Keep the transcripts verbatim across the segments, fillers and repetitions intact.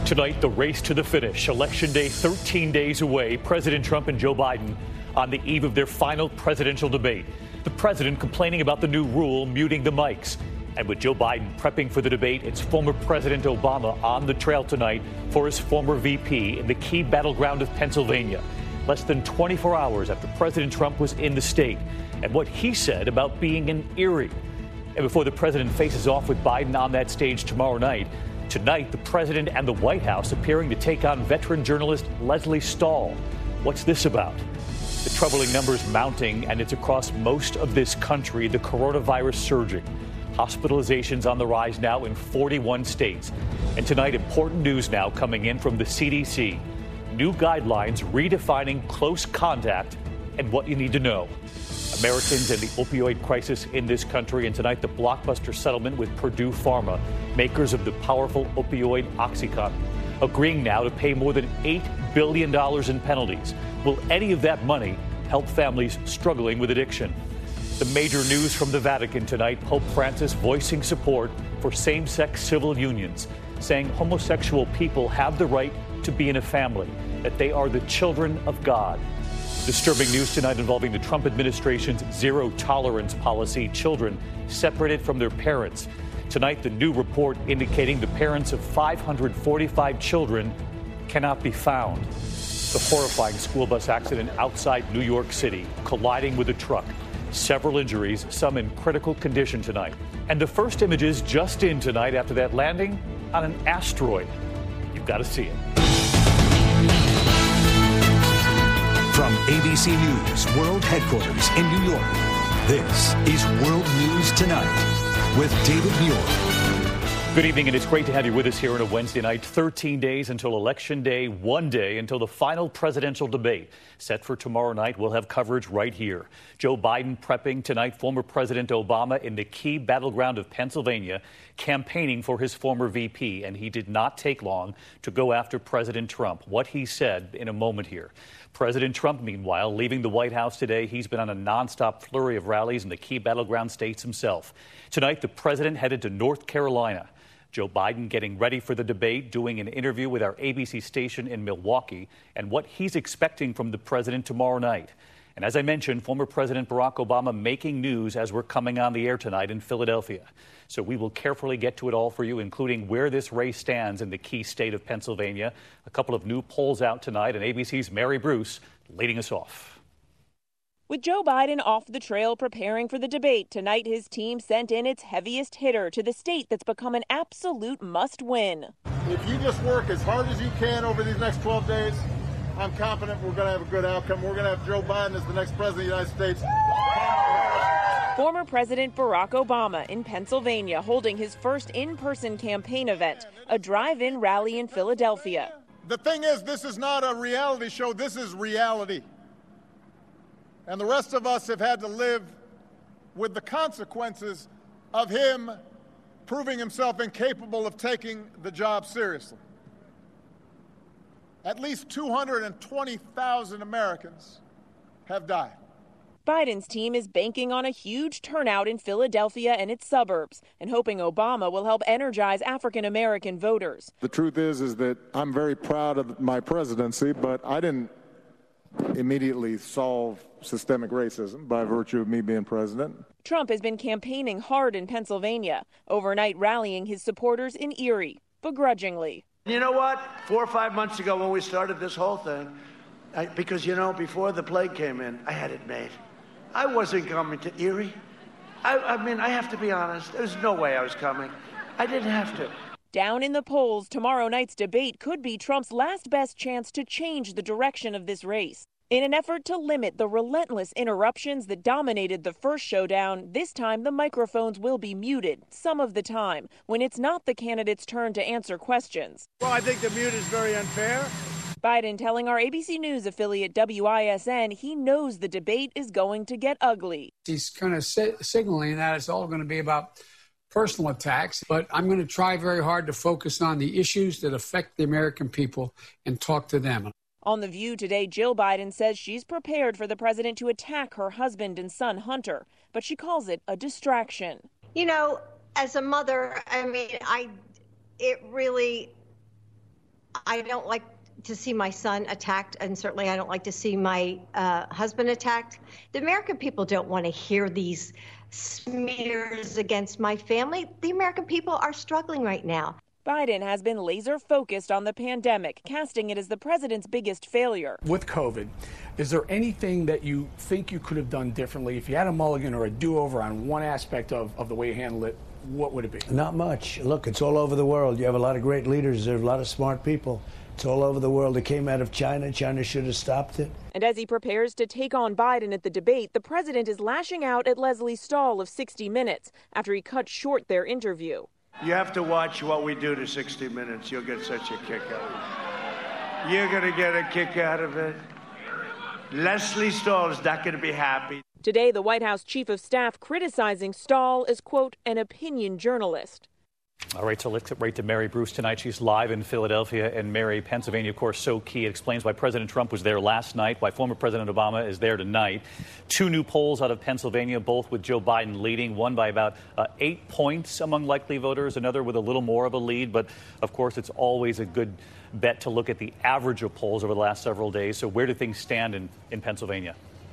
Tonight, the race to the finish. Election day thirteen days away. President Trump and Joe Biden on the eve of their final presidential debate. The president complaining about the new rule muting the mics. And with Joe Biden prepping for the debate, it's former President Obama on the trail tonight for his former V P in the key battleground of Pennsylvania. Less than twenty-four hours after President Trump was in the state and what he said about being in Erie. And before the president faces off with Biden on that stage tomorrow night, tonight, the president and the White House appearing to take on veteran journalist Lesley Stahl. What's this about? The troubling numbers mounting, and it's across most of this country, the coronavirus surging. Hospitalizations on the rise now in forty-one states. And tonight, important news now coming in from the C D C. New guidelines redefining close contact and what you need to know. Americans and the opioid crisis in this country, and tonight the blockbuster settlement with Purdue Pharma, makers of the powerful opioid OxyContin, agreeing now to pay more than eight billion dollars in penalties. Will any of that money help families struggling with addiction? The major news from the Vatican tonight, Pope Francis voicing support for same-sex civil unions, saying homosexual people have the right to be in a family, that they are the children of God. Disturbing news tonight involving the Trump administration's zero-tolerance policy, children separated from their parents. Tonight, the new report indicating the parents of five hundred forty-five children cannot be found. The horrifying school bus accident outside New York City, colliding with a truck. Several injuries, some in critical condition tonight. And the first images just in tonight after that landing on an asteroid. You've got to see it. From A B C News World Headquarters in New York, this is World News Tonight with David Muir. Good evening, and it's great to have you with us here on a Wednesday night. thirteen days until Election Day, one day until the final presidential debate. Set for tomorrow night, we'll have coverage right here. Joe Biden prepping tonight, former President Obama in the key battleground of Pennsylvania, campaigning for his former V P, and he did not take long to go after President Trump. What he said in a moment here. President Trump, meanwhile, leaving the White House today. He's been on a nonstop flurry of rallies in the key battleground states himself. Tonight, the president headed to North Carolina. Joe Biden getting ready for the debate, doing an interview with our A B C station in Milwaukee, and what he's expecting from the president tomorrow night. And as I mentioned, former President Barack Obama making news as we're coming on the air tonight in Philadelphia. So we will carefully get to it all for you, including where this race stands in the key state of Pennsylvania. A couple of new polls out tonight, and A B C's Mary Bruce leading us off. With Joe Biden off the trail preparing for the debate, tonight his team sent in its heaviest hitter to the state that's become an absolute must-win. If you just work as hard as you can over these next twelve days, I'm confident we're going to have a good outcome. We're going to have Joe Biden as the next president of the United States. Former President Barack Obama in Pennsylvania holding his first in-person campaign event, a drive-in rally in Philadelphia. The thing is, this is not a reality show. This is reality. And the rest of us have had to live with the consequences of him proving himself incapable of taking the job seriously. At least two hundred twenty thousand Americans have died. Biden's team is banking on a huge turnout in Philadelphia and its suburbs and hoping Obama will help energize African-American voters. The truth is, is that I'm very proud of my presidency, but I didn't immediately solve systemic racism by virtue of me being president. Trump has been campaigning hard in Pennsylvania, overnight rallying his supporters in Erie, begrudgingly. You know what? Four or five months ago when we started this whole thing, I, because, you know, before the plague came in, I had it made. I wasn't coming to Erie. I, I mean, I have to be honest. There's no way I was coming. I didn't have to. Down in the polls, tomorrow night's debate could be Trump's last best chance to change the direction of this race. In an effort to limit the relentless interruptions that dominated the first showdown, this time the microphones will be muted some of the time when it's not the candidate's turn to answer questions. Well, I think the mute is very unfair. Biden telling our A B C News affiliate W I S N he knows the debate is going to get ugly. He's kind of si- signaling that it's all going to be about personal attacks, but I'm going to try very hard to focus on the issues that affect the American people and talk to them. On The View today, Jill Biden says she's prepared for the president to attack her husband and son, Hunter, but she calls it a distraction. You know, as a mother, I mean, I, it really I don't like to see my son attacked, and certainly I don't like to see my uh, husband attacked. The American people don't want to hear these smears against my family. The American people are struggling right now. Biden has been laser focused on the pandemic, casting it as the president's biggest failure. With COVID, is there anything that you think you could have done differently? If you had a mulligan or a do-over on one aspect of, of the way you handled it, what would it be? Not much. Look, it's all over the world. You have a lot of great leaders. There are a lot of smart people. It's all over the world. It came out of China. China should have stopped it. And as he prepares to take on Biden at the debate, the president is lashing out at Leslie Stahl of sixty minutes after he cut short their interview. You have to watch what we do to sixty minutes. You'll get such a kick out of it. You're going to get a kick out of it. Leslie Stahl is not going to be happy. Today, the White House chief of staff criticizing Stahl as, quote, an opinion journalist. All right, so let's get right to Mary Bruce tonight. She's live in Philadelphia. And Mary, Pennsylvania, of course, so key. It explains why President Trump was there last night, why former President Obama is there tonight. Two new polls out of Pennsylvania, both with Joe Biden leading, one by about uh, eight points among likely voters, another with a little more of a lead. But, of course, it's always a good bet to look at the average of polls over the last several days. So where do things stand in, in Pennsylvania?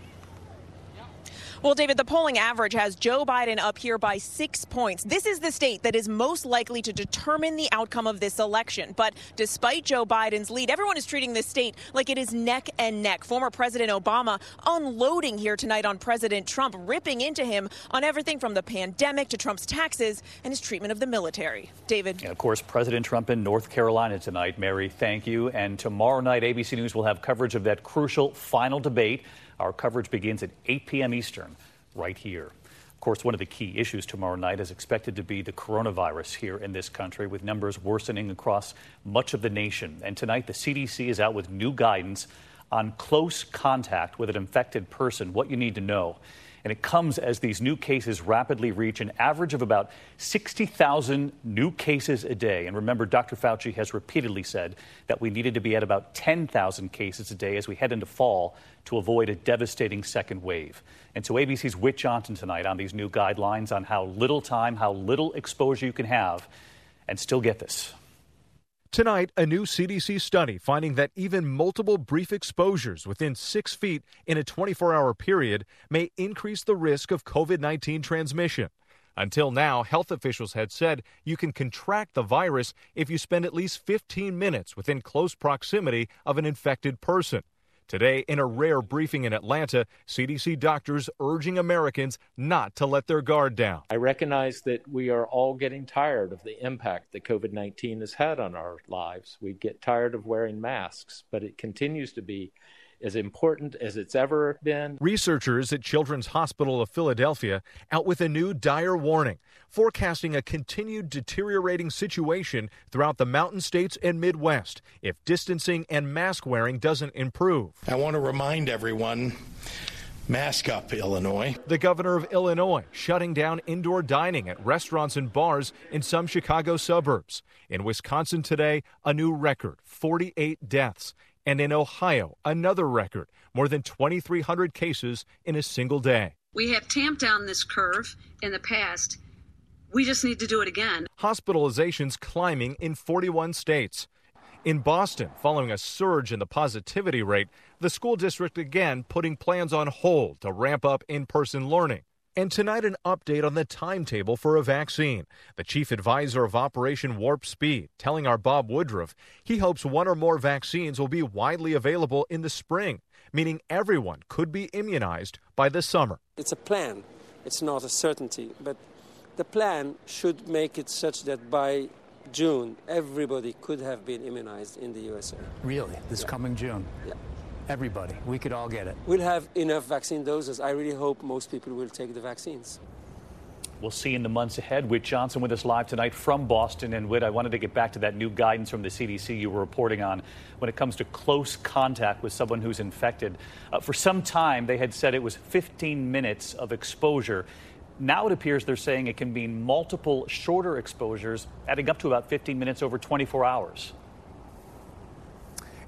Well, David, the polling average has Joe Biden up here by six points. This is the state that is most likely to determine the outcome of this election. But despite Joe Biden's lead, everyone is treating this state like it is neck and neck. Former President Obama unloading here tonight on President Trump, ripping into him on everything from the pandemic to Trump's taxes and his treatment of the military. David. And of course, President Trump in North Carolina tonight. Mary, thank you. And tomorrow night, A B C News will have coverage of that crucial final debate. Our coverage begins at eight p.m. Eastern, right here. Of course, one of the key issues tomorrow night is expected to be the coronavirus here in this country, with numbers worsening across much of the nation. And tonight, the C D C is out with new guidance on close contact with an infected person, what you need to know. And it comes as these new cases rapidly reach an average of about sixty thousand new cases a day. And remember, Doctor Fauci has repeatedly said that we needed to be at about ten thousand cases a day as we head into fall to avoid a devastating second wave. And so A B C's Whit Johnson tonight on these new guidelines on how little time, how little exposure you can have and still get this. Tonight, a new C D C study finding that even multiple brief exposures within six feet in a twenty-four hour period may increase the risk of COVID nineteen transmission. Until now, health officials had said you can contract the virus if you spend at least fifteen minutes within close proximity of an infected person. Today, in a rare briefing in Atlanta, C D C doctors urging Americans not to let their guard down. I recognize that we are all getting tired of the impact that COVID nineteen has had on our lives. We get tired of wearing masks, but it continues to be as important as it's ever been. Researchers at Children's Hospital of Philadelphia out with a new dire warning, forecasting a continued deteriorating situation throughout the Mountain States and Midwest if distancing and mask wearing doesn't improve. I want to remind everyone, mask up, Illinois. The governor of Illinois shutting down indoor dining at restaurants and bars in some Chicago suburbs. In Wisconsin today, a new record, forty-eight deaths. And in Ohio, another record, more than twenty-three hundred cases in a single day. We have tamped down this curve in the past. We just need to do it again. Hospitalizations climbing in forty-one states. In Boston, following a surge in the positivity rate, the school district again putting plans on hold to ramp up in-person learning. And tonight, an update on the timetable for a vaccine. The chief advisor of Operation Warp Speed telling our Bob Woodruff he hopes one or more vaccines will be widely available in the spring, meaning everyone could be immunized by the summer. It's a plan. It's not a certainty. But the plan should make it such that by June, everybody could have been immunized in the U S A. Really? This yeah. coming June? Yeah. Everybody. We could all get it. We'll have enough vaccine doses. I really hope most people will take the vaccines. We'll see in the months ahead. Whit Johnson with us live tonight from Boston. And Whit, I wanted to get back to that new guidance from the C D C you were reporting on when it comes to close contact with someone who's infected. Uh, for some time, they had said it was fifteen minutes of exposure. Now it appears they're saying it can be multiple shorter exposures, adding up to about fifteen minutes over twenty-four hours.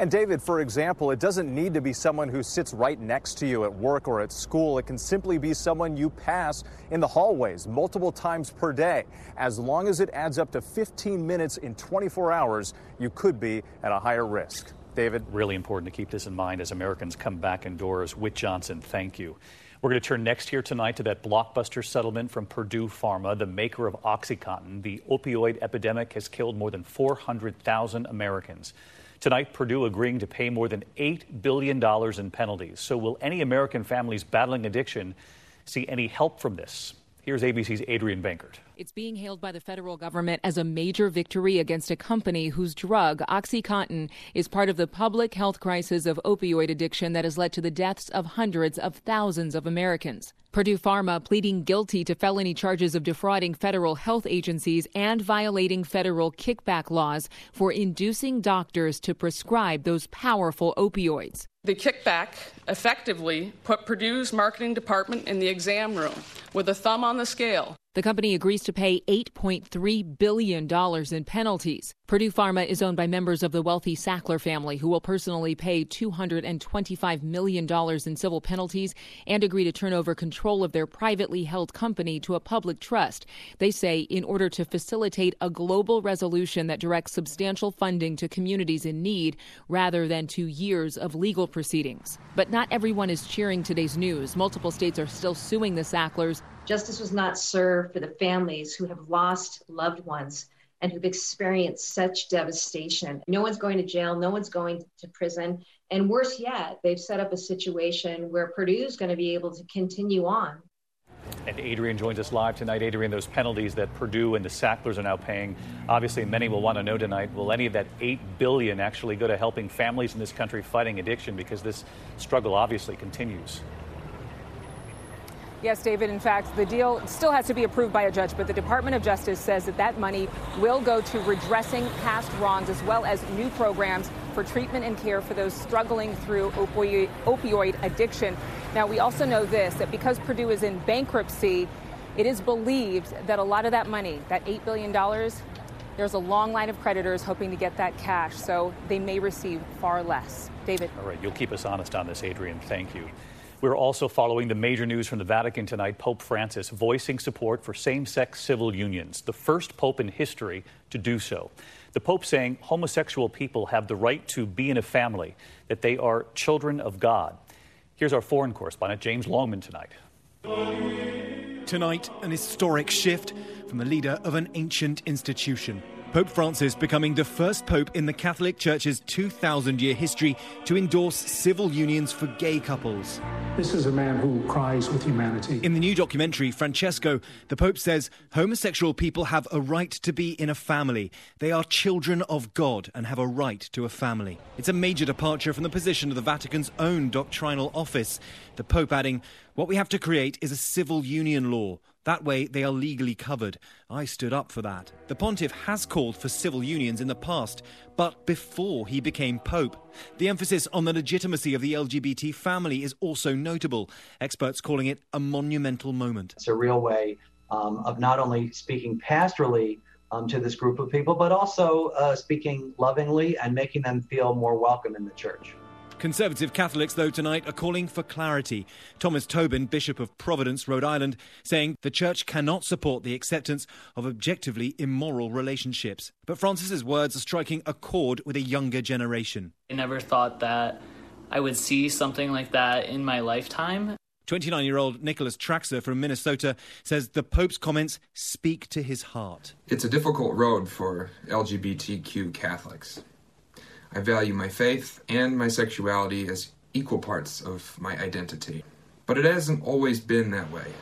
And David, for example, it doesn't need to be someone who sits right next to you at work or at school. It can simply be someone you pass in the hallways multiple times per day. As long as it adds up to fifteen minutes in twenty-four hours, you could be at a higher risk. David? Really important to keep this in mind as Americans come back indoors. Whit Johnson, thank you. We're going to turn next here tonight to that blockbuster settlement from Purdue Pharma, the maker of OxyContin. The opioid epidemic has killed more than four hundred thousand Americans. Tonight, Purdue agreeing to pay more than eight billion dollars in penalties. So will any American families battling addiction see any help from this? Here's A B C's Adrienne Bankert. It's being hailed by the federal government as a major victory against a company whose drug, OxyContin, is part of the public health crisis of opioid addiction that has led to the deaths of hundreds of thousands of Americans. Purdue Pharma pleading guilty to felony charges of defrauding federal health agencies and violating federal kickback laws for inducing doctors to prescribe those powerful opioids. The kickback effectively put Purdue's marketing department in the exam room with a thumb on the scale. The company agrees to pay eight point three billion dollars in penalties. Purdue Pharma is owned by members of the wealthy Sackler family, who will personally pay two hundred twenty-five million dollars in civil penalties and agree to turn over control of their privately held company to a public trust. They say in order to facilitate a global resolution that directs substantial funding to communities in need rather than to years of legal proceedings. But not everyone is cheering today's news. Multiple states are still suing the Sacklers. Justice was not served for the families who have lost loved ones and who've experienced such devastation. No one's going to jail, no one's going to prison. And worse yet, they've set up a situation where Purdue's going to be able to continue on. And Adrienne joins us live tonight. Adrienne, those penalties that Purdue and the Sacklers are now paying, obviously many will want to know tonight, will any of that eight billion dollars actually go to helping families in this country fighting addiction, because this struggle obviously continues? Yes, David. In fact, the deal still has to be approved by a judge, but the Department of Justice says that that money will go to redressing past wrongs as well as new programs for treatment and care for those struggling through opioid, opioid addiction. Now, we also know this, that because Purdue is in bankruptcy, it is believed that a lot of that money, that eight billion dollars, there's a long line of creditors hoping to get that cash, so they may receive far less. David. All right, you'll keep us honest on this, Adrienne. Thank you. We're also following the major news from the Vatican tonight. Pope Francis voicing support for same-sex civil unions, the first pope in history to do so. The Pope saying homosexual people have the right to be in a family, that they are children of God. Here's our foreign correspondent, James Longman, tonight. Tonight, an historic shift from the leader of an ancient institution. Pope Francis becoming the first pope in the Catholic Church's two thousand year history to endorse civil unions for gay couples. This is a man who cries with humanity. In the new documentary, Francesco, the Pope says homosexual people have a right to be in a family. They are children of God and have a right to a family. It's a major departure from the position of the Vatican's own doctrinal office. The Pope adding, what we have to create is a civil union law. That way, they are legally covered. I stood up for that. The pontiff has called for civil unions in the past, but before he became pope. The emphasis on the legitimacy of the L G B T family is also notable. Experts calling it a monumental moment. It's a real way um, of not only speaking pastorally um, to this group of people, but also uh, speaking lovingly and making them feel more welcome in the church. Conservative Catholics, though, tonight are calling for clarity. Thomas Tobin, Bishop of Providence, Rhode Island, saying the Church cannot support the acceptance of objectively immoral relationships. But Francis's words are striking a chord with a younger generation. I never thought that I would see something like that in my lifetime. twenty-nine-year-old Nicholas Traxler from Minnesota says the Pope's comments speak to his heart. It's a difficult road for L G B T Q Catholics. I value my faith and my sexuality as equal parts of my identity. But it hasn't always been that way.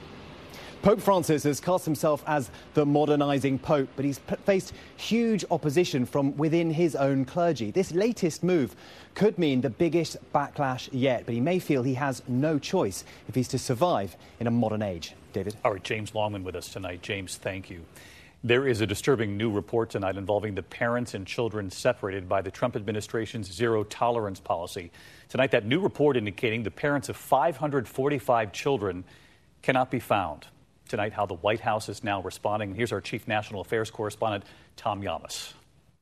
Pope Francis has cast himself as the modernising pope, but he's faced huge opposition from within his own clergy. This latest move could mean the biggest backlash yet, but he may feel he has no choice if he's to survive in a modern age. David? All right, James Longman with us tonight. James, thank you. There is a disturbing new report tonight involving the parents and children separated by the Trump administration's zero-tolerance policy. Tonight, that new report indicating the parents of five hundred forty-five children cannot be found. Tonight, how the White House is now responding. Here's our chief national affairs correspondent, Tom Yamas.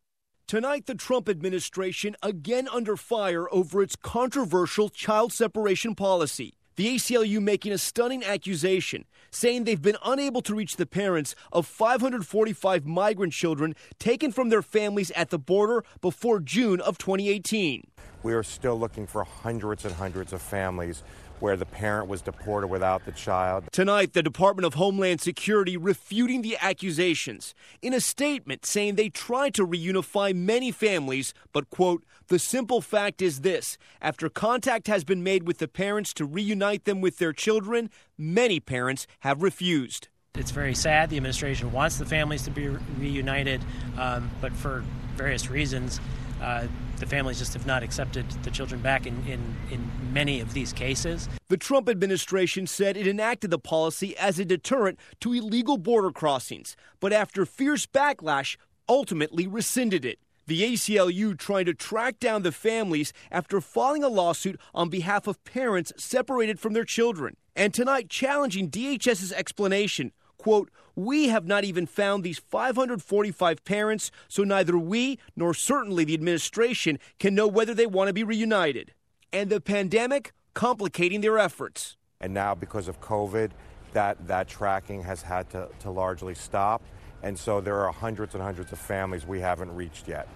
Tonight, the Trump administration again under fire over its controversial child separation policy. The A C L U making a stunning accusation, saying they've been unable to reach the parents of five hundred forty-five migrant children taken from their families at the border before June of twenty eighteen. We are still looking for hundreds and hundreds of families where the parent was deported without the child. Tonight, the Department of Homeland Security refuting the accusations in a statement saying they tried to reunify many families, but, quote, the simple fact is this: after contact has been made with the parents to reunite them with their children, many parents have refused. It's very sad. The administration wants the families to be re- reunited, um, but for various reasons, uh, the families just have not accepted the children back in, in, in many of these cases. The Trump administration said it enacted the policy as a deterrent to illegal border crossings, but after fierce backlash, ultimately rescinded it. The A C L U trying to track down the families after filing a lawsuit on behalf of parents separated from their children. And tonight challenging D H S's explanation, quote, we have not even found these five hundred forty-five parents, so neither we nor certainly the administration can know whether they want to be reunited. And the pandemic complicating their efforts. And now because of COVID, that, that tracking has had to, to largely stop. And so there are hundreds and hundreds of families we haven't reached yet.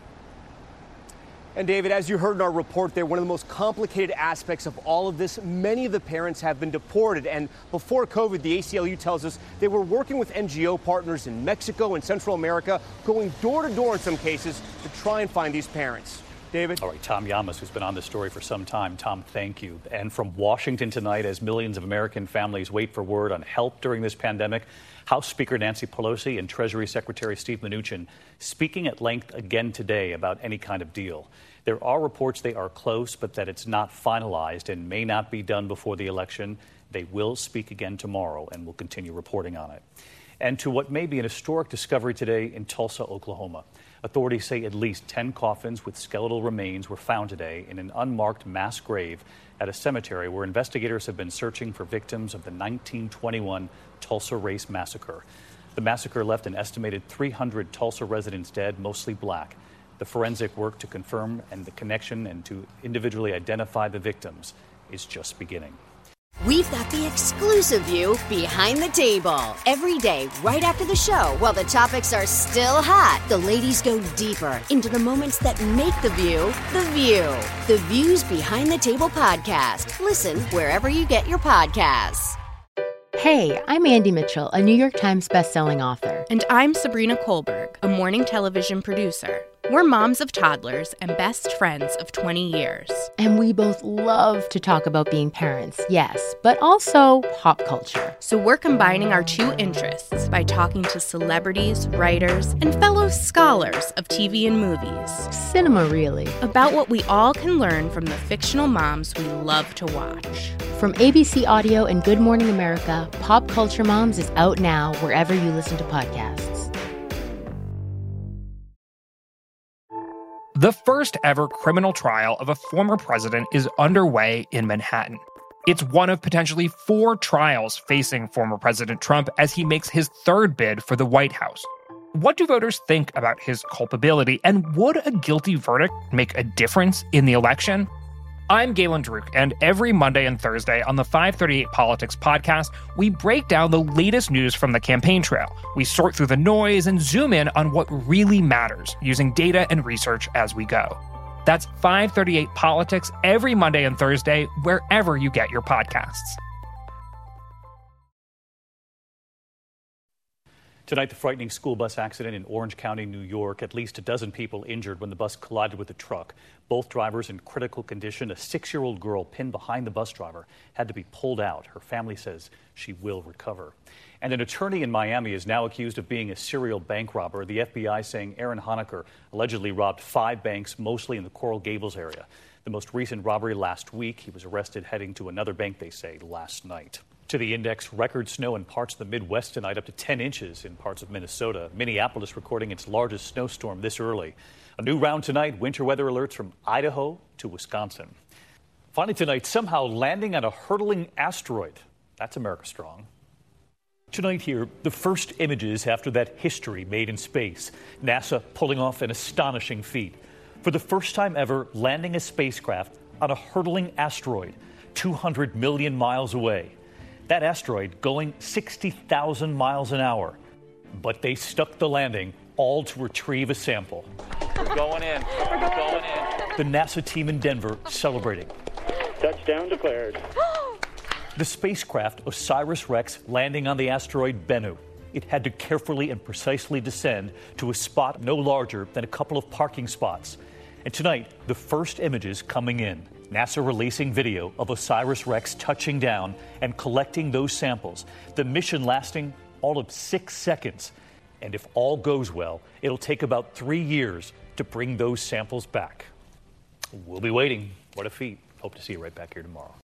And David, as you heard in our report there, one of the most complicated aspects of all of this, many of the parents have been deported. And before COVID, the A C L U tells us they were working with N G O partners in Mexico and Central America, going door to door in some cases to try and find these parents. David? All right, Tom Llamas, who's been on this story for some time. Tom, thank you. And from Washington tonight, as millions of American families wait for word on help during this pandemic, House Speaker Nancy Pelosi and Treasury Secretary Steve Mnuchin speaking at length again today about any kind of deal. There are reports they are close, but that it's not finalized and may not be done before the election. They will speak again tomorrow, and we'll continue reporting on it. And to what may be an historic discovery today in Tulsa, Oklahoma. Authorities say at least ten coffins with skeletal remains were found today in an unmarked mass grave at a cemetery where investigators have been searching for victims of the nineteen twenty-one Tulsa Race Massacre. The massacre left an estimated three hundred Tulsa residents dead, mostly black. The forensic work to confirm and the connection and to individually identify the victims is just beginning. We've got the exclusive view behind the table. Every day, right after the show, while the topics are still hot, the ladies go deeper into the moments that make the view the view. The Views Behind the Table podcast. Listen wherever you get your podcasts. Hey, I'm Andy Mitchell, a New York Times bestselling author. And I'm Sabrina Kohlberg, a morning television producer. We're moms of toddlers and best friends of twenty years. And we both love to talk about being parents, yes, but also pop culture. So we're combining our two interests by talking to celebrities, writers, and fellow scholars of T V and movies. Cinema, really. About what we all can learn from the fictional moms we love to watch. From A B C Audio and Good Morning America, Pop Culture Moms is out now wherever you listen to podcasts. The first ever criminal trial of a former president is underway in Manhattan. It's one of potentially four trials facing former President Trump as he makes his third bid for the White House. What do voters think about his culpability, and would a guilty verdict make a difference in the election? I'm Galen Druk, and every Monday and Thursday on the five thirty-eight Politics podcast, we break down the latest news from the campaign trail. We sort through the noise and zoom in on what really matters, using data and research as we go. That's five thirty-eight Politics every Monday and Thursday, wherever you get your podcasts. Tonight, the frightening school bus accident in Orange County, New York. At least a dozen people injured when the bus collided with a truck. Both drivers in critical condition. A six-year-old girl pinned behind the bus driver had to be pulled out. Her family says she will recover. And an attorney in Miami is now accused of being a serial bank robber. The F B I saying Aaron Honecker allegedly robbed five banks, mostly in the Coral Gables area. The most recent robbery last week. He was arrested heading to another bank, they say, last night. To the index, record snow in parts of the Midwest tonight, up to ten inches in parts of Minnesota. Minneapolis recording its largest snowstorm this early. A new round tonight, winter weather alerts from Idaho to Wisconsin. Finally tonight, somehow landing on a hurtling asteroid. That's America Strong. Tonight here, the first images after that history made in space. NASA pulling off an astonishing feat. For the first time ever, landing a spacecraft on a hurtling asteroid two hundred million miles away. That asteroid going sixty thousand miles an hour. But they stuck the landing, all to retrieve a sample. We're going in. We're going in. The NASA team in Denver celebrating. Touchdown declared. The spacecraft OSIRIS-REx landing on the asteroid Bennu. It had to carefully and precisely descend to a spot no larger than a couple of parking spots. And tonight, the first images coming in. NASA releasing video of OSIRIS-REx touching down and collecting those samples. The mission lasting all of six seconds. And if all goes well, it'll take about three years to bring those samples back. We'll be waiting. What a feat. Hope to see you right back here tomorrow.